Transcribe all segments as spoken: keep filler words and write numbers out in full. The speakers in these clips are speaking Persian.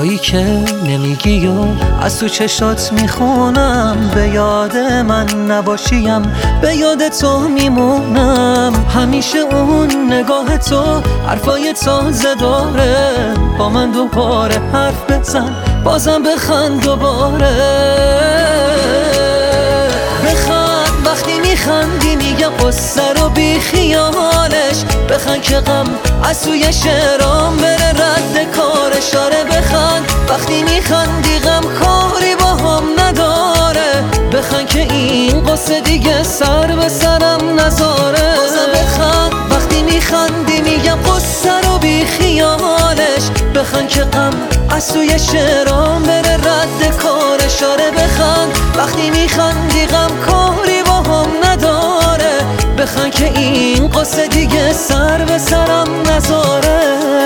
چیزایی که نمیگی و از تو چشات میخونم. به یاد من نباشیم، به یاد تو میمونم. همیشه اون نگاه تو حرفای تازه داره. با من دوباره حرف بزن، بازم بخند دوباره. بخند وقتی میخندی، میگه قصه رو بی خیالش. بخند که غم از توی شعرام بره رد کارش. آره بخند وقتی میخندی، غم کاری با هم نداره. بخند که این قصه دیگه سر به سرم نذاره. بازم بخند وقتی میخندی، میگم قصه رو بی خیالش. بخند که غم از توی شعرام بره رد کارش. آره بخند وقتی میخندی، غم کاری با هم نداره. بخند که این قصه دیگه سر به سرم نذاره.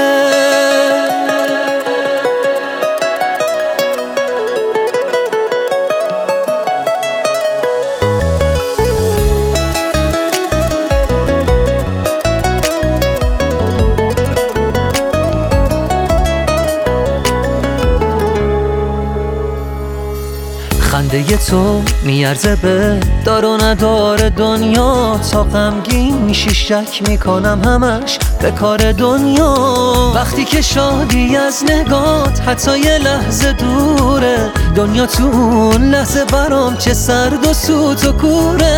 خنده تو میارزه به دار و ندار دنیا. تا غمگین میشی شک میکنم همش به کار دنیا. وقتی که شادی از نگات حتی یه لحظه دوره. دنیا تو اون لحظه برام چه سرد و سوت و کوره.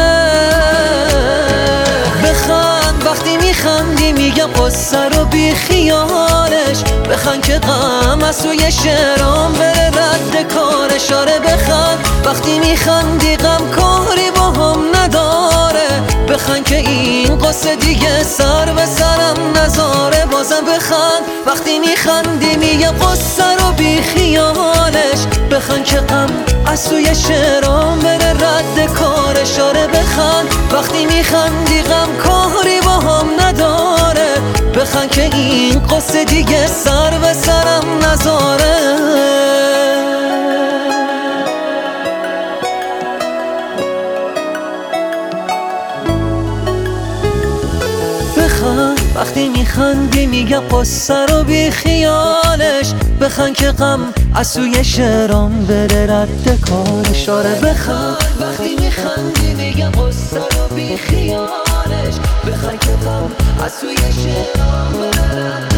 بخند وقتی میخندی، میگم قصه رو بی خیالش. بخند که غم از توی شعرام بره رد کارش. آره بخند وقتی میخندی، غم کاری با هم نداره. بخند که این قصه دیگه سر به سرم نذاره. بازم بخند وقتی میخندی، میگم قصه رو بی خیالش. بخند که غم از توی شعرام بره رد کارش. آره بخند وقتی میخندی، غم کاری با هم نداره. بخند که این قصه دیگه سر به سرم نذاره. وقتی میخندی، میگم قصه رو بی خیالش. بخند که غم از توی شعرام بره رد کارش. آره بخند وقتی میخندی، میگم قصه رو بی خیالش. بخند که غم از توی شعرام بره رد